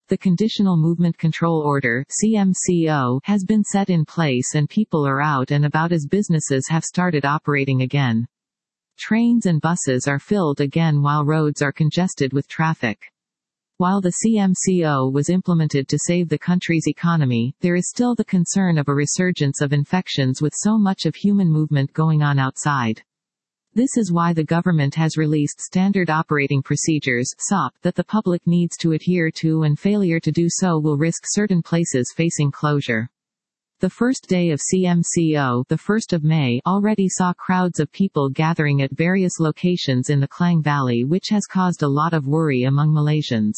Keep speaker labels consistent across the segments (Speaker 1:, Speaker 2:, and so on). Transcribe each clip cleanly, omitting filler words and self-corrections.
Speaker 1: The Conditional Movement Control Order (CMCO) has been set in place and people are out and about as businesses have started operating again. Trains and buses are filled again while roads are congested with traffic. While the CMCO was implemented to save the country's economy, there is still the concern of a resurgence of infections with so much of human movement going on outside. This is why the government has released Standard Operating Procedures (SOP) that the public needs to adhere to, and failure to do so will risk certain places facing closure. The first day of CMCO, the 1st of May, already saw crowds of people gathering at various locations in the Klang Valley, which has caused a lot of worry among Malaysians.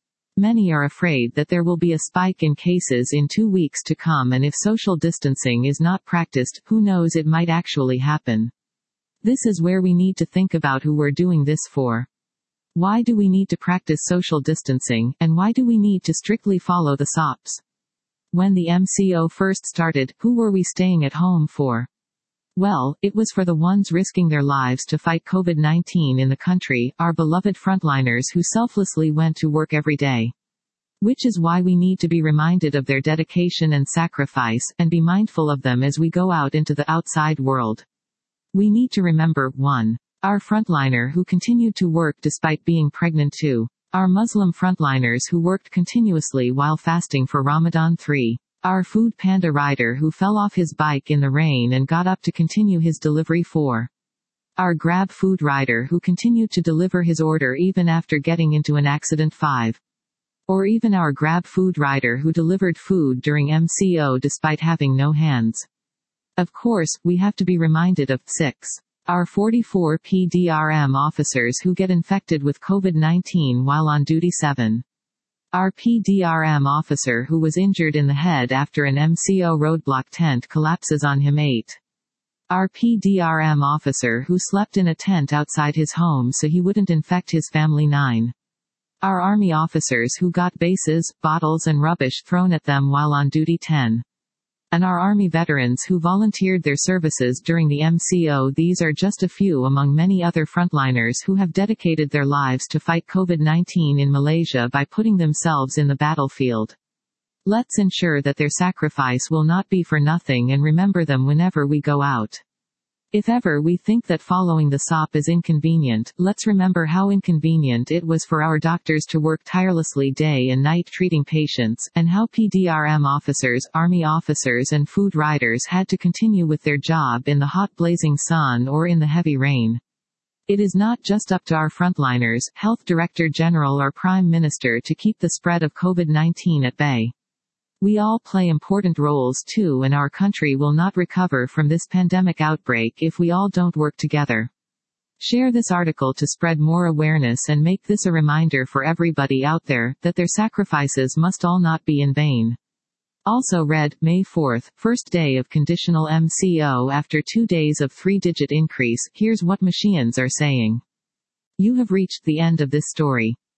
Speaker 1: Many are afraid that there will be a spike in cases in 2 weeks to come, and if social distancing is not practiced, who knows, it might actually happen. This is where we need to think about who we're doing this for. Why do we need to practice social distancing, and why do we need to strictly follow the SOPs? When the MCO first started, who were we staying at home for? Well, it was for the ones risking their lives to fight COVID-19 in the country, our beloved frontliners who selflessly went to work every day. Which is why we need to be reminded of their dedication and sacrifice, and be mindful of them as we go out into the outside world. We need to remember, 1. Our frontliner who continued to work despite being pregnant. 2. Our Muslim frontliners who worked continuously while fasting for Ramadan. 3. Our Food Panda rider who fell off his bike in the rain and got up to continue his delivery. 4. Our Grab food rider who continued to deliver his order even after getting into an accident. 5. Or even our Grab food rider who delivered food during MCO despite having no hands. Of course, we have to be reminded of 6. Our 44 PDRM officers who get infected with COVID-19 while on duty. 7. Our PDRM officer who was injured in the head after an MCO roadblock tent collapses on him. 8. Our PDRM officer who slept in a tent outside his home so he wouldn't infect his family. 9. Our Army officers who got bases, bottles and rubbish thrown at them while on duty. 10. And our Army veterans who volunteered their services during the MCO. These are just a few among many other frontliners who have dedicated their lives to fight COVID-19 in Malaysia by putting themselves in the battlefield. Let's ensure that their sacrifice will not be for nothing and remember them whenever we go out. If ever we think that following the SOP is inconvenient, let's remember how inconvenient it was for our doctors to work tirelessly day and night treating patients, and how PDRM officers, Army officers and food riders had to continue with their job in the hot blazing sun or in the heavy rain. It is not just up to our frontliners, Health Director General or Prime Minister to keep the spread of COVID-19 at bay. We all play important roles too, and our country will not recover from this pandemic outbreak if we all don't work together. Share this article to spread more awareness and make this a reminder for everybody out there, that their sacrifices must all not be in vain. Also read, May 4th, first day of conditional MCO after 2 days of 3-digit increase. Here's what Malaysians are saying. You have reached the end of this story.